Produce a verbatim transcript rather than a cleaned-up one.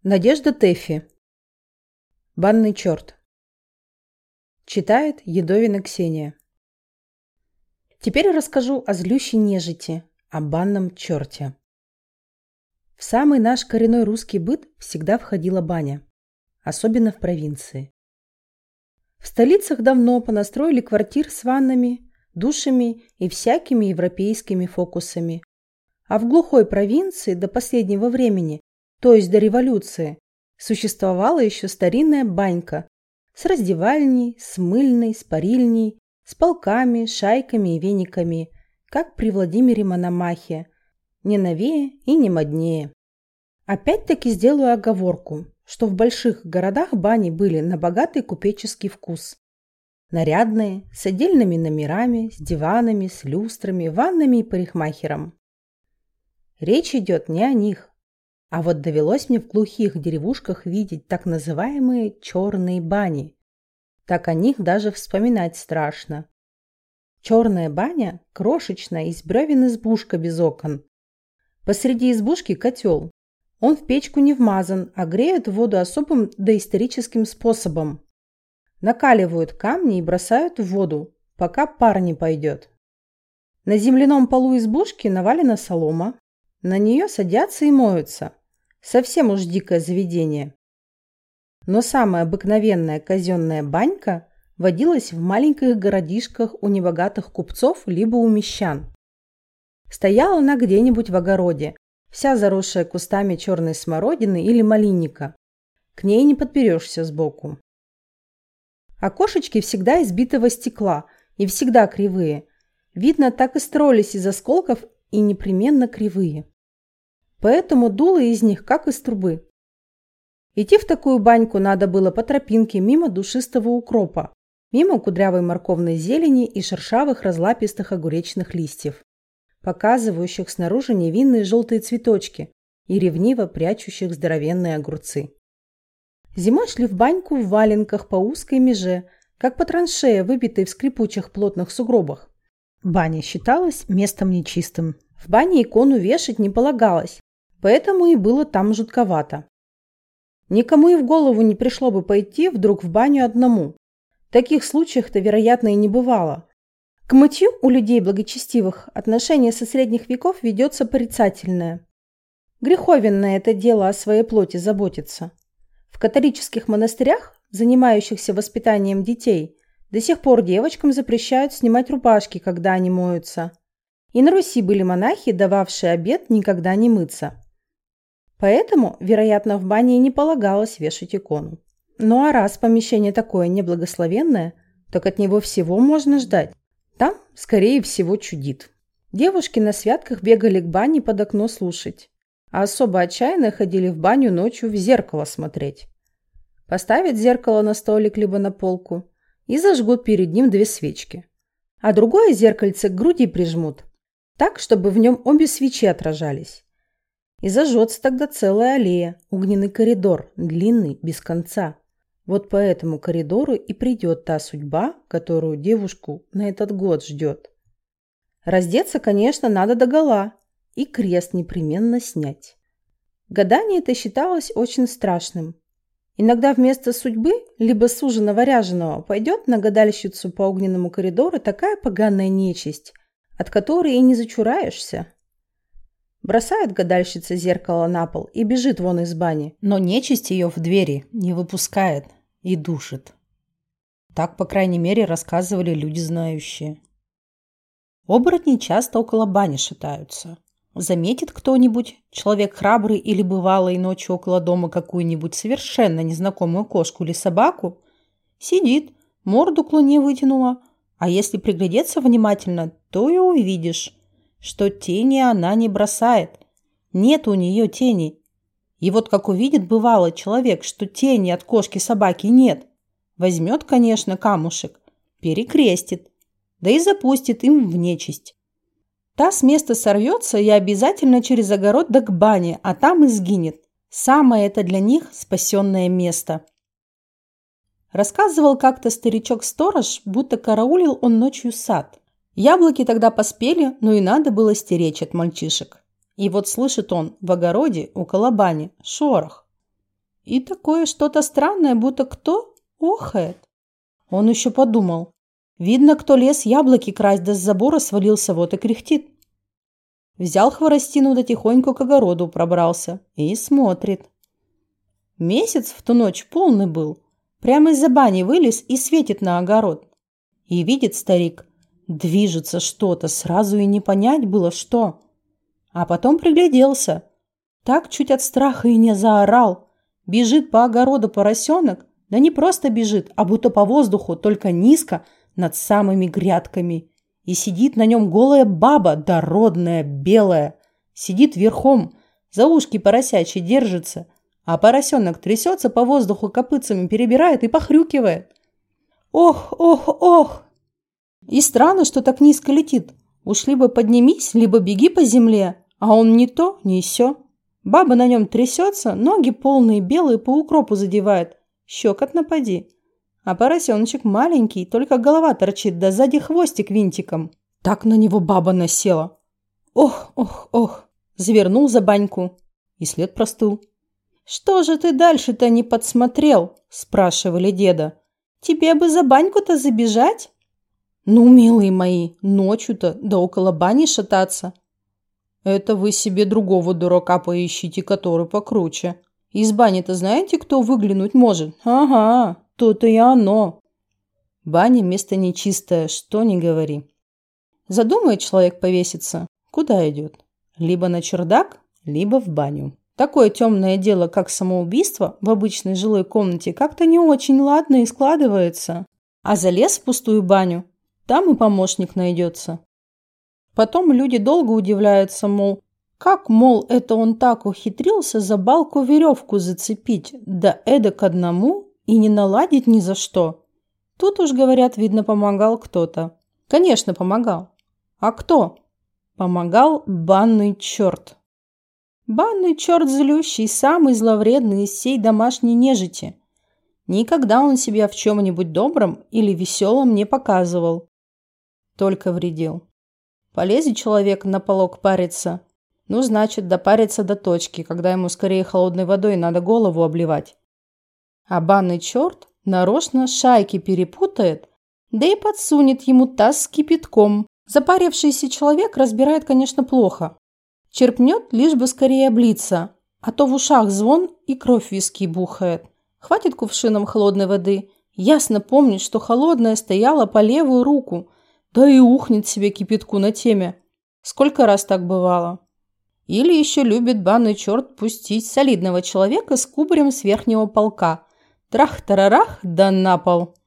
Надежда Тэффи. Банный черт. Читает Едовина Ксения. Теперь расскажу о злющей нежити, о банном черте. В самый наш коренной русский быт всегда входила баня, особенно в провинции. В столицах давно понастроили квартир с ваннами, душами и всякими европейскими фокусами. А в глухой провинции до последнего времени, то есть до революции, существовала еще старинная банька с раздевальней, с мыльной, с парильней, с полками, шайками и вениками, как при Владимире Мономахе, не новее и не моднее. Опять-таки сделаю оговорку, что в больших городах бани были на богатый купеческий вкус. Нарядные, с отдельными номерами, с диванами, с люстрами, ваннами и парикмахером. Речь идет не о них. А вот довелось мне в глухих деревушках видеть так называемые черные бани. Так о них даже вспоминать страшно. Черная баня – крошечная, из бревен избушка без окон. Посреди избушки котел. Он в печку не вмазан, а греют воду особым доисторическим способом. Накаливают камни и бросают в воду, пока пар не пойдет. На земляном полу избушки навалена солома. На нее садятся и моются. Совсем уж дикое заведение. Но самая обыкновенная казенная банька водилась в маленьких городишках у небогатых купцов либо у мещан. Стояла она где-нибудь в огороде, вся заросшая кустами черной смородины или малинника. К ней не подберешься сбоку. Окошечки всегда из битого стекла и всегда кривые. Видно, так и строились из осколков и непременно кривые. Поэтому дуло из них, как из трубы. Идти в такую баньку надо было по тропинке мимо душистого укропа, мимо кудрявой морковной зелени и шершавых разлапистых огуречных листьев, показывающих снаружи невинные желтые цветочки и ревниво прячущих здоровенные огурцы. Зимой шли в баньку в валенках по узкой меже, как по траншее, выбитой в скрипучих плотных сугробах. Баня считалась местом нечистым. В бане икону вешать не полагалось, поэтому и было там жутковато. Никому и в голову не пришло бы пойти вдруг в баню одному. Таких случаев-то, вероятно, и не бывало. К мытью у людей благочестивых отношение со средних веков ведется порицательное. Греховенное это дело о своей плоти заботиться. В католических монастырях, занимающихся воспитанием детей, до сих пор девочкам запрещают снимать рубашки, когда они моются. И на Руси были монахи, дававшие обет никогда не мыться. Поэтому, вероятно, в бане и не полагалось вешать икону. Ну а раз помещение такое неблагословенное, так от него всего можно ждать. Там, скорее всего, чудит. Девушки на святках бегали к бане под окно слушать, а особо отчаянно ходили в баню ночью в зеркало смотреть. Поставят зеркало на столик либо на полку и зажгут перед ним две свечки, а другое зеркальце к груди прижмут, так, чтобы в нем обе свечи отражались. И зажжется тогда целая аллея, огненный коридор, длинный, без конца. Вот по этому коридору и придет та судьба, которую девушку на этот год ждет. Раздеться, конечно, надо догола, и крест непременно снять. Гадание это считалось очень страшным. Иногда вместо судьбы, либо суженого-ряженого, пойдет на гадальщицу по огненному коридору такая поганая нечисть, от которой и не зачураешься. Бросает гадальщица зеркало на пол и бежит вон из бани, но нечисть ее в двери не выпускает и душит. Так, по крайней мере, рассказывали люди знающие. Оборотни часто около бани шатаются. Заметит кто-нибудь, человек храбрый или бывалый, ночью около дома какую-нибудь совершенно незнакомую кошку или собаку, сидит, морду к луне вытянула, а если приглядеться внимательно, то и увидишь, что тени она не бросает. Нет у нее тени. И вот как увидит бывало человек, что тени от кошки-собаки нет, возьмет, конечно, камушек, перекрестит, да и запустит им в нечисть. Та с места сорвется и обязательно через огород да к бане, а там и сгинет. Самое это для них спасенное место. Рассказывал как-то старичок-сторож, будто караулил он ночью сад. Яблоки тогда поспели, но и надо было стеречь от мальчишек. И вот слышит он в огороде около бани шорох. И такое что-то странное, будто кто охает. Он еще подумал. Видно, кто лез яблоки красть, да с забора свалился, вот и кряхтит. Взял хворостину, да тихонько к огороду пробрался и смотрит. Месяц в ту ночь полный был. Прямо из-за бани вылез и светит на огород. И видит старик, движется что-то, сразу и не понять было, что. А потом пригляделся. Так чуть от страха и не заорал. Бежит по огороду поросенок, да не просто бежит, а будто по воздуху, только низко, над самыми грядками. И сидит на нем голая баба, дородная, белая. Сидит верхом, за ушки поросячьи держится, а поросенок трясется по воздуху, копытцами перебирает и похрюкивает. Ох, ох, ох! И странно, что так низко летит. Уж либо поднимись, либо беги по земле, а он ни то, ни сё. Баба на нем трясется, ноги полные, белые, по укропу задевает. Щекотно поди. А поросеночек маленький, только голова торчит, да сзади хвостик винтиком. Так на него баба насела. Ох, ох, ох, завернул за баньку. И след простыл. «Что же ты дальше-то не подсмотрел?» – спрашивали деда. «Тебе бы за баньку-то забежать?» «Ну, милые мои, ночью-то да около бани шататься». «Это вы себе другого дурака поищите, который покруче. Из бани-то знаете, кто выглянуть может? Ага, то-то и оно». Баня место нечистое, что ни говори. Задумает человек повеситься, куда идет? Либо на чердак, либо в баню. Такое темное дело, как самоубийство в обычной жилой комнате, как-то не очень ладно и складывается. А залез в пустую баню, там и помощник найдется. Потом люди долго удивляются, мол, как, мол, это он так ухитрился за балку веревку зацепить, да эдак одному и не наладить ни за что. Тут уж, говорят, видно, помогал кто-то. Конечно, помогал. А кто? Помогал банный черт. Банный черт злющий, самый зловредный из всей домашней нежити. Никогда он себя в чем-нибудь добром или веселом не показывал. Только вредил. Полезет человек на полок париться, ну, значит, допарится до точки, когда ему скорее холодной водой надо голову обливать. А банный черт нарочно шайки перепутает, да и подсунет ему таз с кипятком. Запарившийся человек разбирает, конечно, плохо. Черпнет, лишь бы скорее облиться, а то в ушах звон и кровь в виски бухает. Хватит кувшином холодной воды, ясно помнит, что холодная стояла по левую руку, да и ухнет себе кипятку на теме. Сколько раз так бывало. Или еще любит банный черт пустить солидного человека с кубарем с верхнего полка. Трах-тарарах, да на пол.